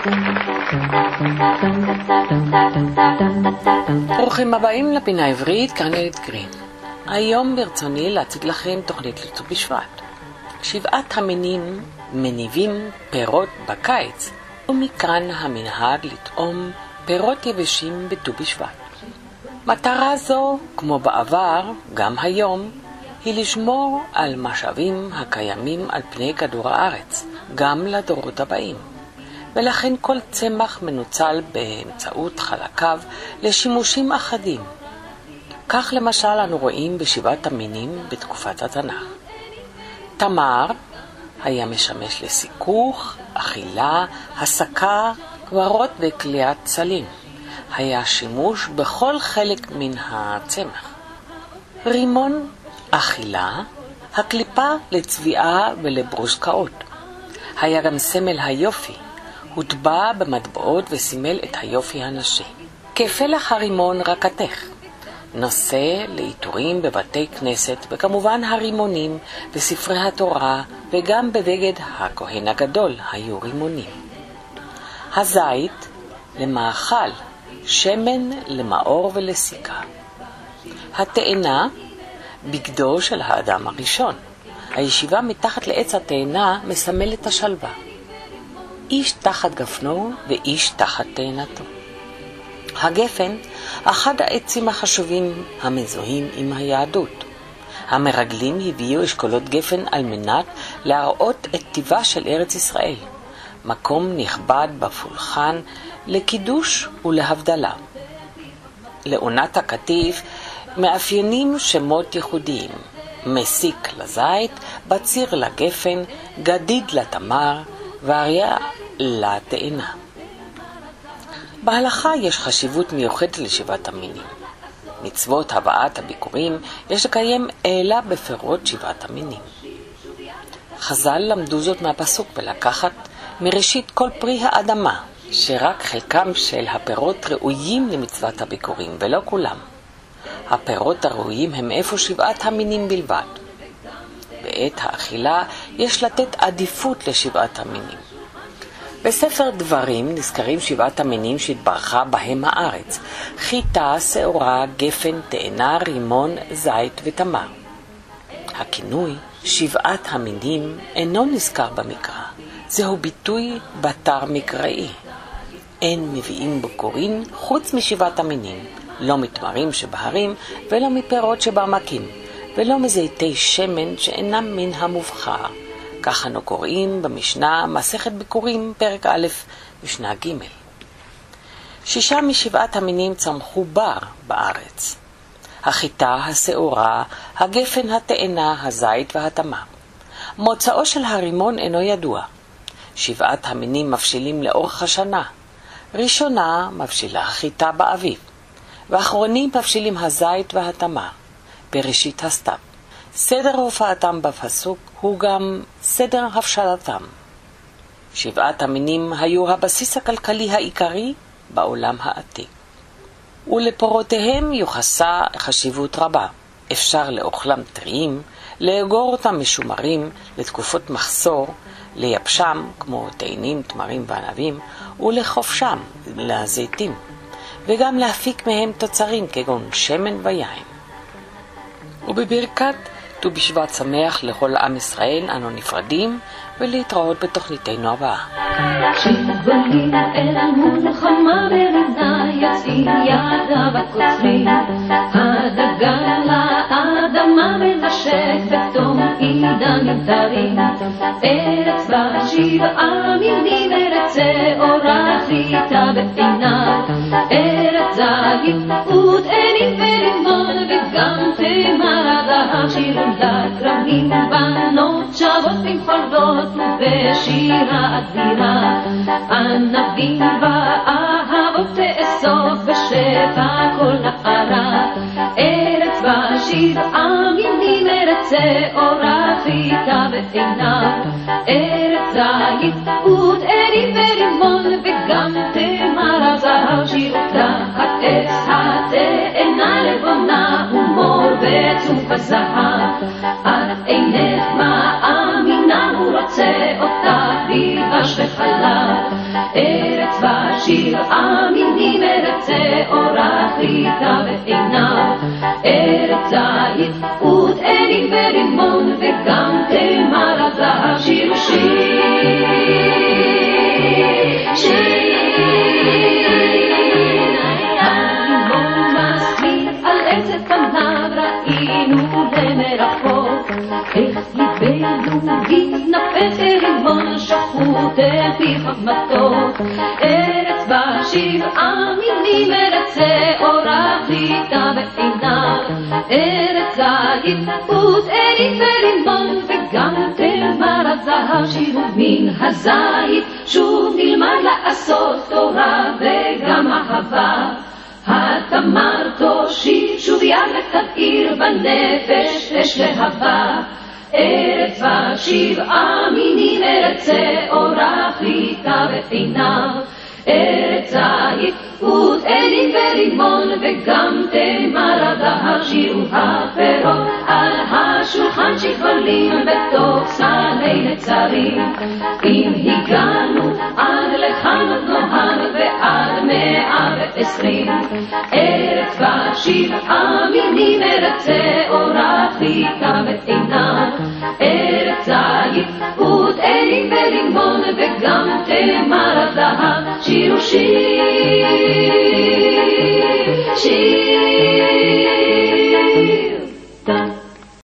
ברוכים הבאים לפינה העברית, כאן ילד גרין. היום ברצוני להציג לכם תוכנית לט"ו בשבט. 7 המינים מניבים פירות בקיץ, ומכאן המנהג לטעום פירות יבשים בט"ו בשבט. מטרה זו, כמו בעבר, גם היום, היא לשמור על משאבים הקיימים על פני כדור הארץ, גם לדורות הבאים. ולכן כל צמח מנוצל באמצעות חלקיו לשימושים אחדים. כך למשל אנו רואים ב7 המינים בתקופת התנ"ך. תמר היה משמש לסיכוך, אכילה, הסקה, קברות וכליית צלים. היה שימוש בכל חלק מן הצמח. רימון, אכילה, הקליפה לצביעה ולברושקאות. היה גם סמל היופי, הוטבע במטבעות וסימל את היופי הנשי. כפלח הרימון רקתך, נושא לעיטורים בבתי כנסת, וכמובן הרימונים וספרי התורה, וגם בבגד הכהן הגדול היו רימונים. הזית למאכל, שמן למאור ולסיכה. התאנה, בגדו של האדם הראשון. הישיבה מתחת לעץ התאנה מסמלת השלווה. איש תחת גפנו ואיש תחת תאנתו. הגפן, אחד העצים החשובים המזוהים עם היהדות. המרגלים הביאו אשכולות גפן על מנת להראות את טיבה של ארץ ישראל, מקום נכבד בפולחן לקידוש ולהבדלה. לעונת הקטיף מאפיינים שמות ייחודיים, מסיק לזית, בציר לגפן, גדיד לתמר ואריה לתאנה. בהלכה יש חשיבות מיוחדת ל7 המינים. מצוות הבאת הביקורים יש לקיים אלא בפירות 7 המינים. חז"ל למדו זאת מהפסוק ולקחת מראשית כל פרי האדמה, שרק חלקם של הפירות ראויים למצוות הביקורים ולא כולם. הפירות הראויים הם איפה 7 המינים בלבד. בעת האכילה יש לתת עדיפות ל7 המינים. בספר דברים נזכרים 7 המינים שהתברכה בהם הארץ: חיטה, שעורה, גפן, תאנה, רימון, זית ותמר. הכינוי 7 המינים אינו נזכר במקרא, זהו ביטוי בתר מקראי. אין מביאים בקורין חוץ מ7 המינים, לא מתמרים שבהרים ולא מפירות שבעמקים, ולא מזיתי שמן שאינם מן המובחר. כך אנו קוראים במשנה מסכת ביקורים פרק א' משנה ג'. 6 מ7 המינים צמחו בר בארץ: החיטה, השעורה, הגפן, התאנה, הזית והתמר. מוצאו של הרימון אינו ידוע. 7 המינים מבשילים לאורך השנה. ראשונה מבשילה החיטה באביב, ואחרונים מבשילים הזית והתמר בראשית הסתיו. סדר הופעתם בפסוק הוא גם סדר הבשלתם. 7 המינים היו הבסיס הכלכלי העיקרי בעולם העתיק, ולפורותיהם יוחסה חשיבות רבה. אפשר לאוכלם טריים, לאגור אותם משומרים לתקופות מחסור, לייבשם כמו תאנים, תמרים וענבים, ולחופשם לזיתים, וגם להפיק מהם תוצרים כגון שמן ויין. ובברכת ט"ו בשבט שמח לכל עם ישראל אנו נפרדים, ולהתראות בתוכניתנו הבאה. כשגולים אל מלחמה ברדה יוצאים ידיו הקוצרים, הדגה לאדמה מנשק בתום עידן נמטרים. ארץ ב7 מינים, ארץ שעורה, חיטה ותאנה, ארץ זית ותאנים ורימון, וגם תמר הזהב שירו לכרמים. בנות שבות במחולות ובשירה אדירה, ענבים ואהבות תאסוף בשפע כל נערה. ארץ ב7 מינים, ארץ שעורה, חיטה ותאנה, ארץ זית ותאנים ורימון, וגם תמר הזהב שירו תחת עץ התאנה לבונה ומור וצוף הזהב. את אינך מאמינה, הוא רוצה אותך דבש וחלב. שיר המינים, ארץ שעורה חיטה ועיניו, ארץ זית ותאנים ורימון וגם תמר הזהב, שיר הרימון מסמיק על עץ פניו, ראינו למרחוק איך ליבנו התנפץ הרימון, שחוט אל פיך מתוק, ארץ בה שבעה מינים, ארץ שעורה חיטה ועיניו, ארץ זית ותאנים ורימון וגם תמר הזהב, שירו מן הזית שוב נלמד לעשות תורה וגם אהבה, התמר תושיט שוב יד ותבעיר בנפש אש להבה, ארץ בה שבעה מינים, ארץ שעורה חיטה ועיניו, ארץ זית ותאנים ורימון וגם תמר הזהב, שירו הפירות על השולחן שכבלים בתוך סלי נצרים, אם הגענו עד לכאן עוד נוהג ועד 120, ארץ בה שבעה מינים, ארץ שעורה חיטה ועיניו, ארץ זית ותאנים ורימון וגם תמר הזהב, שירו שיר